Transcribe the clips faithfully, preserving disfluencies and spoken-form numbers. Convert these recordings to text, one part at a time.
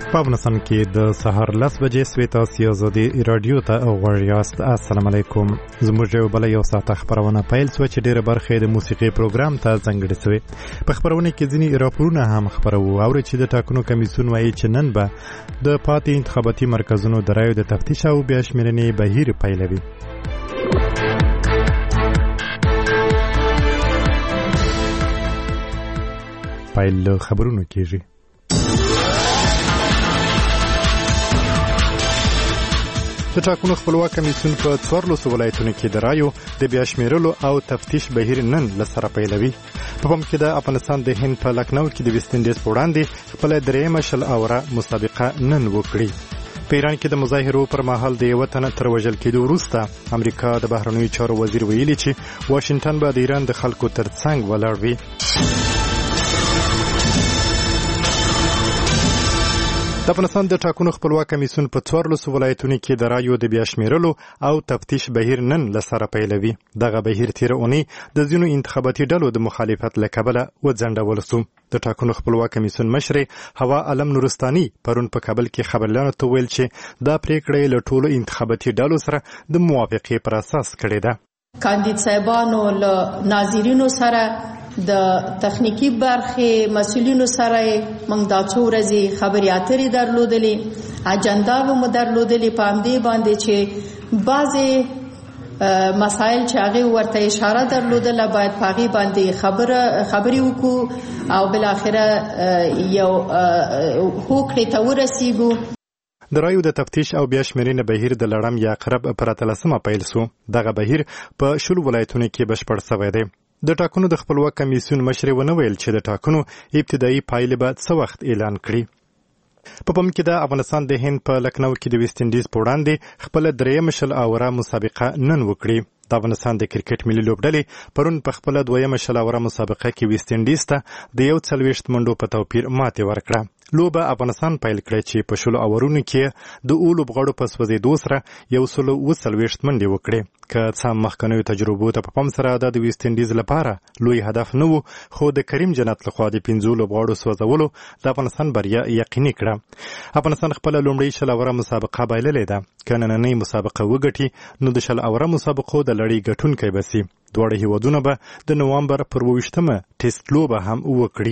په افغانستان کې د سهار لس بجې سوي تاسو آزادي رادیو ته غوړ یاست. السلام علیکم. زموږ یو بل یو ساعت خبرونه پیل شو چې ډیره برخه د موسیقي پروګرام ته ځانګړې شوې. په خبرونه کې ځینې راپورونه هم خبرو او چې د ټاکنو کمیسیون وايي چې نن به د پاتې انتخاباتي مرکزونو د رایو د تفتیش او بیا شمېرنې بهیر پیلوي. پیل خبرونه کېږي. د ټاکنو خپلواک کمیسیون په څوارلسو ولایتونو کې د رایو د بیا شمېرلو او تفتیش بهیر نن له سره پیلوي. په پام کې د افغانستان د هند په لکنو کې د ویسټ انډیز په وړاندې خپله درېیمه شل اوره مسابقه نن وکړي. په ایران کې د مظاهرو پر مهال د یوه تن تر وژل کېدو وروسته امریکا د بهرنیو چارو وزیر ویلي چې واشنګټن به د ایران د خلکو تر څنګ ولاړ وي. د افغانستان د ټاکنو خپلواک کمیسیون په څوارلسو ولایتونو کې د رایو د بیا شمېرلو او تفتیش بهیر نن له سره پیلوي. دغه بهیر تېره اونۍ د ځینو انتخاباتي ډلو د مخالفت له کبله وځنډول شو. د ټاکنو خپلواک کمیسیون مشرې هوا علم نورستاني پرون په کابل کې خبرلیانو ته ویل چې دا پریکړه یې له ټولو انتخاباتي ډلو سره د موافقې پر اساس کړې ده. کاندید صاحبانو له ناظرینو سره د تخنیکی برخې مسؤلینو سره موږ دا څو ورځې خبرې اترې درلودلې، اجنډا مو درلودلې. په همدې باندې چې بعضې مسایل چې هغې ورته اشاره درلودله باید په هغې باندې خبره خبرې وکړو او بالاخره یو هوکړې ته ورسیږو. د رایو د تفتیش او بیا شمېرنې بهیر د لړم یا قرب پر اتلسمه پیل شو. دغه بهیر په شلو ولایتونو کې بشپړ شوی دی. د ټاکنو د خپلواک کمیسیون مشرې ونه ویل چې د ټاکنو ابتدایي پایلې به څه وخت اعلان کړي. په پام کې د افغانستان د هند په لکنو کې د ویسټ انډیز په وړاندې خپله درېیمه شل اوره مسابقه نن وکړي. د افغانستان د کرکټ ملي لوبډلې پرون په خپله دویمه شل اوره مسابقه کې ویسټ انډیز ته د یو څلوېښت منډو په توپیر ماتې ورکړه. لوبه افغانستان پیل کړه چې په شلو اورونو کې د اوو لوبغاړو په سوځېدو سره یو سل اوه څلوېښت منډې وکړې. که څه مخکنیو تجربو ته په پام سره دا د ویسټ انډیز لپاره لوی هدف نه و، خو د کریم جنت لخوا د پنځو لوبغاړو سوځولو د افغانستان بریا یقیني کړه. افغانستان خپله لومړۍ شل اوره مسابقه بایللې ده. که نننۍ مسابقه وګټي نو د شل اوره مسابقو د لړۍ ګټونکی به سي. دواړه هیوادونه به د نوامبر پر اوویشتمه ټیسټ لوبه هم وکړي.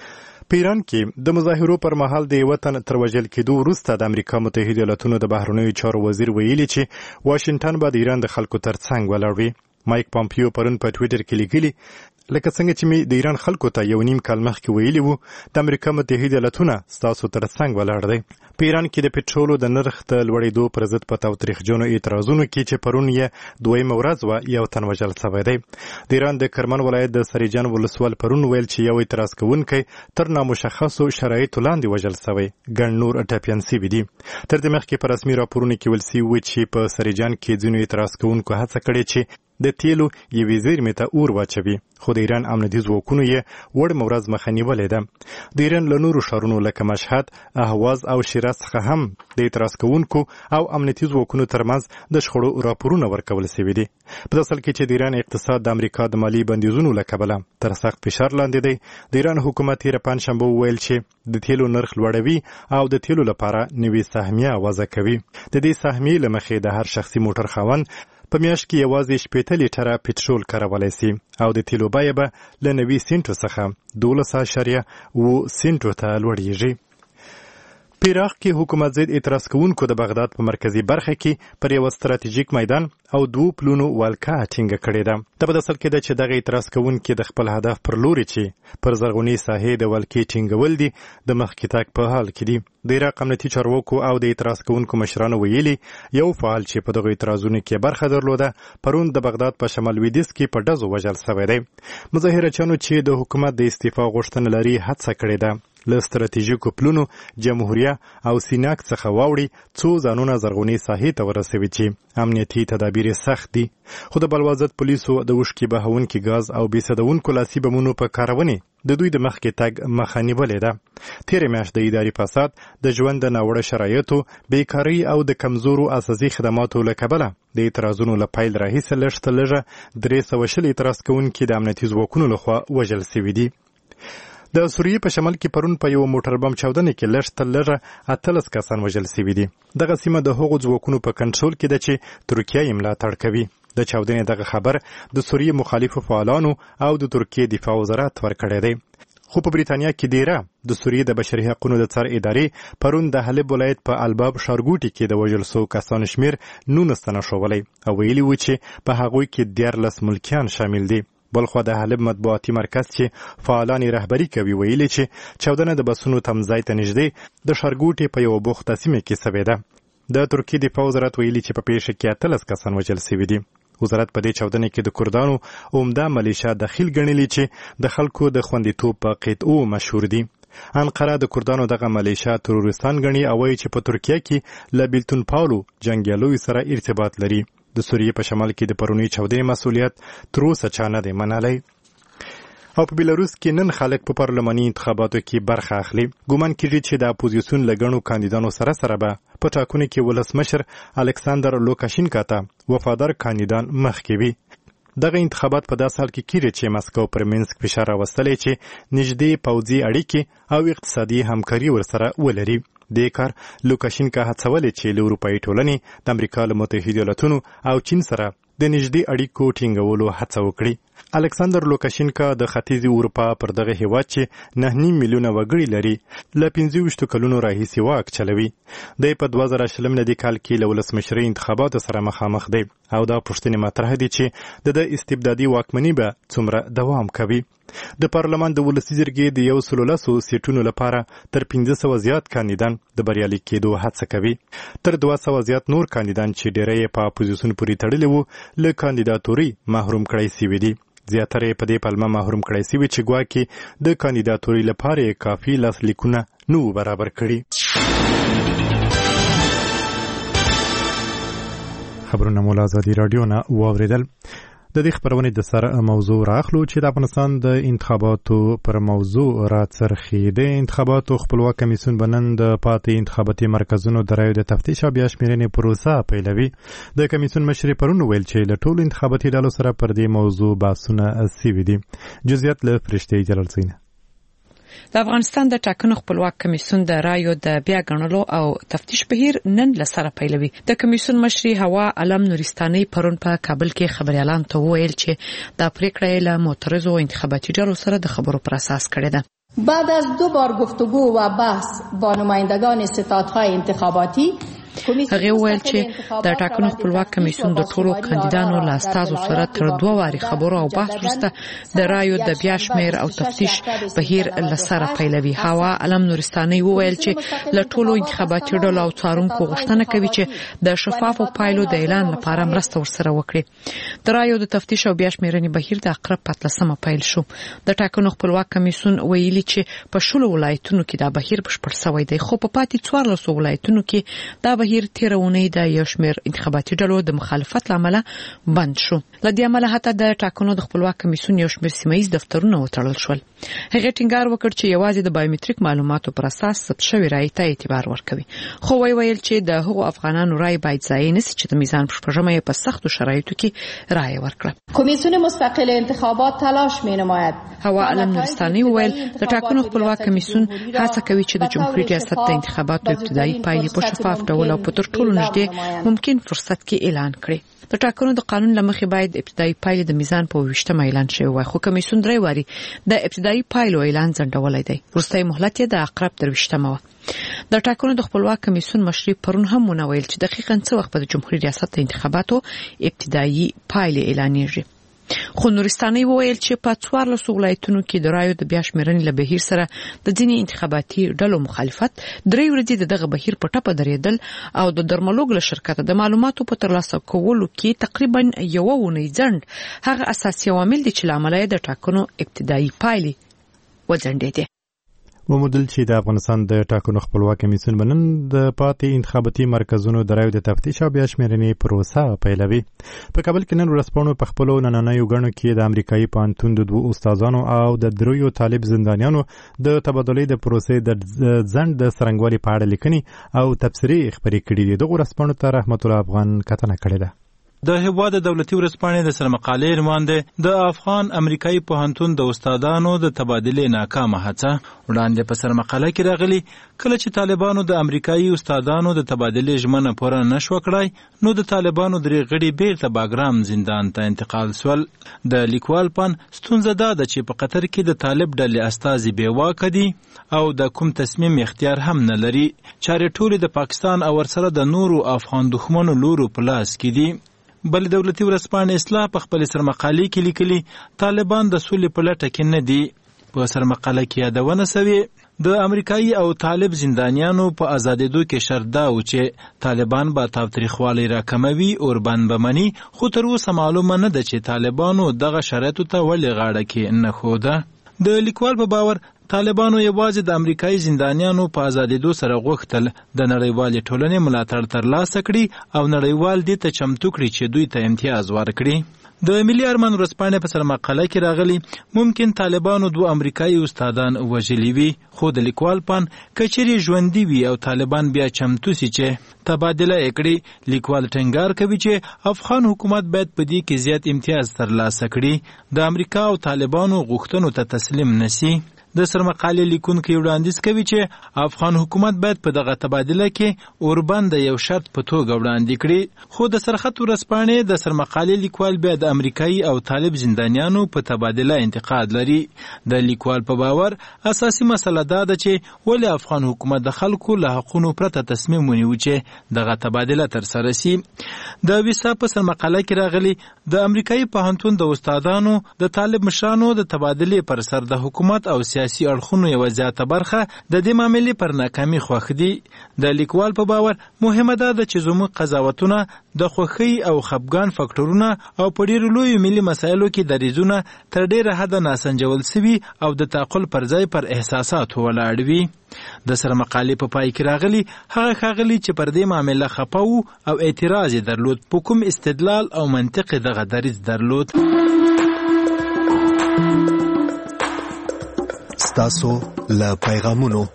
په ایران کې د مظاهرو پر مهال د یوه تن تر وژل کېدو وروسته د امریکا متحده ایالاتونو د بهرنیو چارو وزیر ویلي چې واشنګټن به د ایران د خلکو تر څنګ ولاړ وي. مایک پامپیو پرون په ټویټر کې لیکلي لکه څنګه چې مې د ایران خلکو ته یو نیم کال مخکې ویلي وو د امریکا متحده ایالاتونه ستاسو تر څنګ ولاړ دی. په ایران کې د پټرولو د نرخ د لوړېدو پر ضد په تاوتریخجنو اعتراضونو کې چې پرون یې دویمه ورځ وه یو تن وژل شوی دی. د ایران د کرمان ولایت د سریجان ولسوال پرون ویل چې یو اعتراض کوونکی تر نامشخصو شرایطو لاندې وژل شوی، ګڼ نور ټپیان سوي دي. تر دې مخکې په رسمي راپورونو کې ویل سوي وو چې په سریجان کې ځینو اعتراض کوونکو هڅه کړې چې د تیلو یوې زیرمې ته اور واچوي، خو د ایران امنیتي ځواکونو یې وړمه ورځ مخه نیولې ده. د ایران له نورو ښارونو لکه مشهد، اهواز او شیراز څخه هم د اعتراض کوونکو او امنیتي ځواکونو ترمنځ د شخړو راپورونه ورکول شوي دي. په داسې حال کې چې د ایران اقتصاد د امریکا د مالي بندیزونو له کبله تر سخت فشار لاندې دی. د ایران حکومت تېره پنجشنبه وویل چې د تیلو نرخ لوړوي او د تیلو لپاره نوې سهمیه وضع کوي. د دې سهمیې له مخې د هر شخصي موټر خاوند په میاشت کې یوازې شپېته لیټره پټرول کارولی سي او د تیلو بیه به له نوي سینټو څخه دولس اعشاریه اوه سینټو ته لوړیږي. په عراق کې حکومت ضد اعتراض کوونکو د بغداد په مرکزي برخه کې پر یو ستراتیژیک میدان او دوو پلونو والکه ټینګه کړې ده. دا په داسې حال کې ده چې دغه اعتراض کوونکي د خپل هدف پر لوري چې پر زرغونې ساحې د والکې ټینګول دي د مخکې تګ په حال کې دي. د عراق امنیتي چارواکو او د اعتراض کوونکو مشرانو ویلي یو فعال چې په دغو اعتراضونو کې برخه درلوده پرون د بغداد په شمال لویدیځ کې په ډزو وژل شوی دی. مظاهرچیانو چې د حکومت د استعفا غوښتنه لري هڅه کړې ده له ستراتیژیکو پلونو جمهوریه او سیناک څخه واوړي څو ځانونه زرغونې ساحې ته ورسوي چې امنیتي تدابیر سخت دي. خو د بلوازت پولیسو د اوښکې بهونکي ګاز او بېسدونکو لاسي بمونو په کارونې د دوی د مخکې تګ مخه نیولې ده. تېره میاشت د اداري فساد، د ژوند د ناوړه شرایطو، بیکارۍ او د کمزورو اساسي خدماتو له کبله د اعتراضونو له پیل راهیسې لږ تر لږه درې سوه شل اعتراض کوونکي د امنیتي ځواکونو لخوا وژل سوي دي. د سوریې په شمال کې پرون په یو موټر بم چاودنې کې لږ تر لږه اتلس کسان وژل شوي دي. دغه سیمه د هغو ځواکونو په کنټرول کې ده چې ترکیه یې ملاتړ کوي. د چاودنې دغه خبر د سوریې مخالفو فعالانو او د ترکیې دفاع وزارت ورکړی دی. خو په بریتانیا کې دیره د سوریې د بشري حقوقو د څار ادارې پرون د حلب ولایت په الباب ښارګوټي کې د وژل شوو کسانو شمېر نولس تنه ښوولی او ویلي و چې په هغوی کې دیارلس ملکیان شامل دي. بلخوا د حلب مطبوعاتي مرکز چې فعالان رهبري کوي ویلي چې چاودنه د بسونو تمځای ته نږدې د ښارګوټي په یوه بوخته سیمه کې سوې ده. د ترکیې دفاع وزارت ویلي چې په پیښه کې اتلس کسان وژل شوي دي. وزارت په دې چاودنې کې د کردانو عمده ملیشه دخیل ګڼلي چې د خلکو د خوندیتوب په قطعو مشهور دي. انقره د کردانو دغه ملیشه تروریستان ګڼي او وایي چې په ترکیه کې له بیلتون پاولو جنګیالیو سره ارتباط لري. د سوریې په شمال کې د پرونی چاودنې مسؤلیت تر اوسه چا نه دی منلی. او په بیلاروس کې نن خلک په پارلماني انتخاباتو کې برخه اخلي. ګومان کېږي چې د اپوزیسیون له ګڼو کاندیدانو سره سره به په ټاکنو کې ولسمشر الکساندر لوکاشینکا ته وفادار کاندیدان مخکې وي. دغه انتخابات په داسې حال کې کېږي چې مسکو پر مینسک فشار راوستلی چې نږدې پوځي اړیکې او اقتصادي همکاري ورسره ولري. دې کار لوکاشینکا هڅولی چې له اروپایي ټولنې د امریکا له متحده ایالتونو او چین سره د نږدې اړیکو ټینګولو هڅه وکړي. الکساندر لوکاشینکا د ختیځې اروپا پر دغه هیواد چې نه نیم میلیونه وګړي لري له پنځه ویشتو کلونو راهیسې واک چلوي. دی په دوه زره شلم میلادي کال کې له ولسمشرۍ انتخاباتو سره مخامخ دی او دا پوښتنې مطرح دي چې د د استبدادي واکمني به څومره دوام کوي. د پارلمان د ولسي جرګې د یو سلو لسو سیټونو لپاره تر پنځه سوه زیات کاندیدان د بریالي کېدو هڅه کوي. تر دوه سوه زیات نور کاندیدان چې ډېری یې په اپوزیسیون پورې تړلي وو له کاندیداتورۍ محروم کړی سوي دي. زیاتره یې په دې پلمه محروم کړی سوي چې ګواکې د کاندیداتورۍ لپاره یې کافي لاسلیکونه نه وو برابر کړي. خبرونه مو له ازادي راډیو نه واورېدل. د دې خبرونې د سره موضوع راخلو چې د افغانستان د انتخاباتو پر موضوع راڅرخي. د انتخاباتو خپلواک کمیسیون به نن د پاتې انتخاباتي مرکزونو د رایو د تفتیش او بیا شمېرنې پروسه پیلوي. د کمیسیون مشر پرون ویل چې له ټولو انتخاباتي ډلو سره پر دې موضوع بحثونه سوي دي. جزئیات له فرشتې جلال سینه. د افغانستان د ټاکنو خپلواک کمیسیون د رایو د بیا ګڼلو او تفتیش بهیر نن له سره پیلوي. د کمیسیون مشر هوا علم نورستاني پرون په کابل کې خبريالان ته وویل چې دا پریکړه له معترضو انتخاباتي ډلو سره د خبرو پر اساس کړې ده. بعد از دو بار گفتگو و بحث با نمایندگان ستادهای انتخاباتی هغه ویل چې د ټاکنو خپلواک کمیسیون د ټولو کاندیدانو له استازو سره تر دوه واري خبرو او بحث وروسته د رایو د بیا شمېر او تفتیش بهیر له سره پیلوي. هوا علم نورستاني وویل چې له ټولو انتخاباتي ډلو او څارونکو غوښتنه کوي چې د شفافو پایلو د اعلان لپاره مرسته ورسره وکړي. د رایو د تفتیش او بیا شمېرنې بهیر د اقرب په اتلسمه پیل شو. د ټاکنو خپلواک کمیسیون ویلي چې په شلو ولایتونو کې دا بهیر بشپړ شوی دی، خو په پاتې څوارلسو ولایتونو کې دا بهیر تیرونی د یو شمېر انتخاباتي ډلو د مخالفت لامل بند شو. لدې عمله حتی د ټاکنو د خپلواک کمیسیون یو شمېر سیمایي دفترونه وتړل شول. هغه ټینګار وکړ چې یوازې د بایومټریک معلوماتو پر اساس ثبت شوی رای ته اعتبار ورکوي. خو وی ویل چې د هغو افغانانو رای باید ضایع نشي چې د میزان پرشپژمه په سختو شرایطو کې رای ورکړي. کمیسیون مستقل انتخابات تلاش مینماید. هوا علم نورستاني ویل د ټاکنو خپلواک کمیسیون هڅه کوي چې د جمهوریت ریاست د انتخاباتو ابتدایي پایلې په شفاف ډول او په تر ټولو نږدې ممکن فرصت کې اعلان کړي. د ټاکنو د قانون لمخې باید ابتدایي پایلې د میزان په ویشتمه اعلان شوی وای، خو کمیسیون درې واري د ابتدایي پایلو اعلان ځنډولی دی. وروستی مهلت یې د اقرب تر ویشتمه وه. د ټاکنو د خپلواک کمیسیون مشر پرون هم ونه ویل چې دقیقاً څه وخت به د جمهوریت ریاست د انتخاباتو ابتدایي پایلې اعلانېږي. خو نورستاني وویل چې په څوارلسو ولایتونو کې د رایو د بیا شمېرنې له بهیر سره د ځینې انتخاباتي ډلو مخالفت، درې ورځې د دغه بهیر په ټپه درېدل او د درملوګ له شرکته د معلوماتو په ترلاسه کولو کې تقریبا یوه اونۍ ځنډ هغه اساسي عوامل دي چې له امله یې د ټاکنو ابتدایي پایلې وځنډېدې. ومودل چې د افغانستان د ټاکنو خپلواک کمیسیون بنن د پاتې انتخاباتي مرکزونو د رایو د تفتیش او بیا شمېرنې پروسه پیلوي. په کابل کې نن ورځپاڼو په خپلو نننیو ګڼو کې د امریکایي پوهنتون د دوو استادانو او د دریو طالب زندانیانو د تبادلې د پروسې د ځنډ د څرنګوالي په اړه لیکنې او تبصرې خپرې کړي دي. دغو ورځپاڼو ته رحمت الله افغان کتنه کړې ده. د هیواد دولتي ورځپاڼې د سرمقالې عنوان دی د افغان امریکایي پوهنتون د استادانو د تبادلې ناکامه هڅه. وړاندې په سرمقاله کې راغلي کله چې طالبانو د امریکایي استادانو د تبادلې ژمنه پوره نشوه کړای نو د طالبانو درې غړي بیرته باګرام زندان ته انتقال سول. د لیکوال پن ستونزه دا ده چې په قطر کې د طالب ډلې استازي بېواکه دي او د کوم تصمیم اختیار هم نه لري. چارې ټولې د پاکستان او ورسره د نورو افغان دښمنو لورو په لاس کې دي. بل دولتي ورځپاڼې اصلاح په خپل سرمقالې کې لیکلي طالبان د سولې په لټه کې نه دي. په سرمقاله کې یادونه سوې د امریکایي او طالب زندانیانو په آزادېدو کې شرط دا و چې طالبان به تاوتریخوالی راکموي اوربند به مني، خو تر اوسه معلومه نه ده چې طالبانو دغه شرایطو ته ولې غاړه کې نه ښوده. د لیکوال په باور طالبانو یوازې د امریکایي زندانیانو په آزادېدو سره غوښتل د نړیوالې ټولنې ملاتړ ترلاسه کړي او نړیوال دې ته چمتو کړي چې دوی ته امتیاز ورکړي. د ملي ارمان ورځپاڼې په سرمقاله کې راغلي ممکن طالبانو دوه امریکایي استادان وژلي وي، خو د لیکوال پان کچېرې ژوندي وي او طالبان بیا چمتو سي چې تبادله یې کړي. لیکوال ټینګار کوي چې افغان حکومت باید په دې کې زیات امتیاز ترلاسه کړي، د امریکا او طالبانو غوښتنو ته تسلیم نشي. د سرمقالې لیکونکي وړاندیز کوي چې افغان حکومت باید په دغه تبادله کې اوربند یو شرط په توګه وړاندې کړي، خو د سرخط ورځپاڼې د سرمقالې لیکوال بیا د امریکایي او طالب زندانیانو په تبادله انتقاد لري. د لیکوال په باور اساسي مسله دا ده چې ولې افغان حکومت د خلکو له حقونو پرته تصمیم ونیو چې دغه تبادله ترسره سي. د ویسا په سرمقاله کې راغلي د امریکایي پوهنتون د استادانو د طالب مشرانو د تبادلې پر سر د حکومت او سیاسي اړخونو یوه زیاته برخه د دې معاملې پر ناکامي خوښ دي. د لیکوال په باور مهمه دا ده چې زموږ قضاوتونه د خوښۍ او خپګان فکټورونه او په ډېرو لویو ملي مسایلو کې دریځونه تر ډېره حده ناسنجول سوي او د تعقل پر ځای پر احساساتو ولاړ وي. د سرمقالې په پای کې راغلي هغه ښاغلي چې پر دې معامله خپه وو او اعتراض یې درلود، په کوم استدلال او منطق دغه دریځ درلود. ستاسو له پیغامونو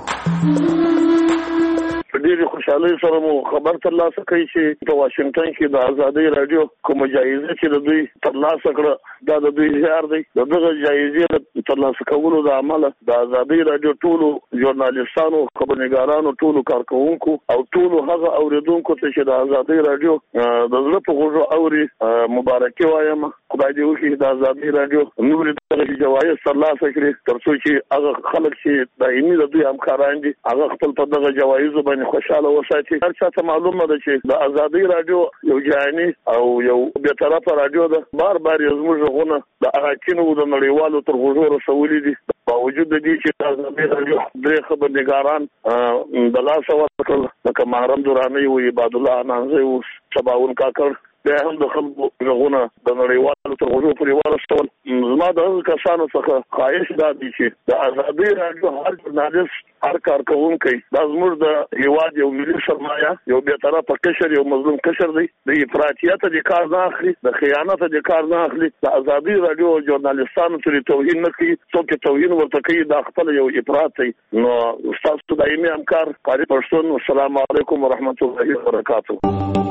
ډېرې خوشحالۍ سره مو خبر ترلاسه کوي چې په واشنګټن کې د ازادۍ راډیو کومه جایزه چې د دوی ترلاسه کړه دا د دوی زیار دی. د دغه جایزې ترلاسه کولو د امله د ازادۍ راډیو ټولو ژورنالیستانو، خبرنګارانو، ټولو کارکوونکو او ټولو هغه اورېدونکو ته چې د ازادۍ راډیو د زړه په غوږو اوري مبارکي وایم. خدای دې وکړي د ازادۍ راډیو نورې دغه جوایز ترلاسه کړي تر څو چې هغه خلک چې دایمي د دوی همکاران دي هغه خپل په دغه جوایزو باندې خوشاله وساتي. هر چا ته معلومه ده چې د ازادۍ راډیو یو جهاني او یو بې طرفه راډیو ده. بار بار یې زموږ غږونه د اراکینو د نړیوالو تر غوږو رسولي دي، باوجود د دې چې د ازادۍ راډیو درې خبرنګاران د لاسه ورکړل، لکه محرم دراني و، عباد الله انانزی و، شباون کاکړ، بیا هم د خلکو غږونه د نړیوالو تر غوږو پورې ورسول. زما د هغو کسانو څخه خواهش دا دی چې د ازادۍ راډیو هر ژورنالیست، هر کارکوونکی دا زموږ د هیواد یو ملي سرمایه، یو بې طرفه کشر، یو مظلوم کشر دی. د افراطیت دې کار نه اخلي، د خیانت دې کار نه اخلي. د ازادۍ راډیو ژورنالیستانو ترې توهین نه کوي، څوک یې توهین ورته کوي دا خپل یو افراط دی. نو ستاسو دایمي همکار قاری پښتون، السلام علیکم ورحمت الله وبرکاتو.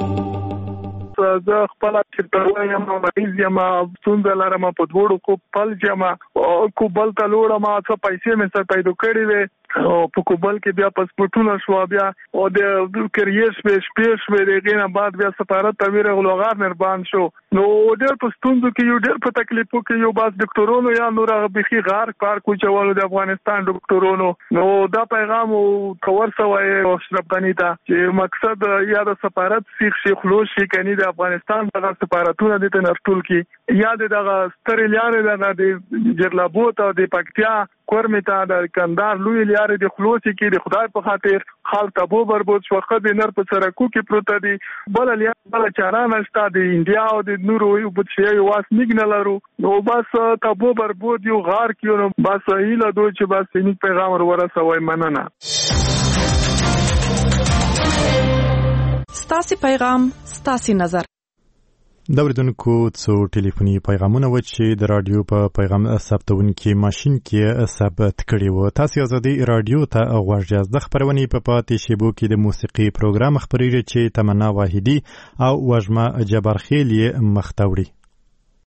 زه خپل چرته یم مریض یم، ستونزه لرم، په دوړو کو پل یم، کو بل ته لوړم، څه پیسې مې سره پیدا کړې وې او په کوبل کې بیا پاسپورتونه شو، بیا او د کریئر سپیس سپیس مې دغه نه بعد بیا سفارت ته ورغلو، غار نربان شو. نو ډېر په ستونزو کې یو ډېر په تکلیفو کې یو باز ډاکټرونو یا نور بخي غار کار کوچولو د افغانستان ډاکټرونو. نو دا پیغام کور سوای اشرف غنی ته چې مقصد یا د سفارت سیخ شیخ خلوص شي کني د افغانستان دغه سفارتونه د تنرټول کې یا دغه سترې لارې دغه د جرلابوت او د پکتیا کورمتا د کندهار لوی لارې د خلوصي کې د خدای په خاطر خال تبو بربود شو، خدای نر په سرکو کې پروت دي، بل لیا بل چارانه شته د انډیا او د نورو یو بچي واس میګنه لرو. نو بس تبو بربود یو غار کې نو بس هیله دوی چې بس نیک پیغام ورسوي. مننه. ستاسي پیغام ستاسي نظر. د اوریدونکو څو ټلیفوني پیغامونه و چې د رادیو په پیغام ثبتونکي ماشين کې ثبت کړي وو. تاسو ازادي رادیو ته غوږ یاست. د خبرونې په پاتې شیبو کې د موسیقي پروګرام خبرېږي چې تمنا واحدي او وژما جبارخیل یې مختوري.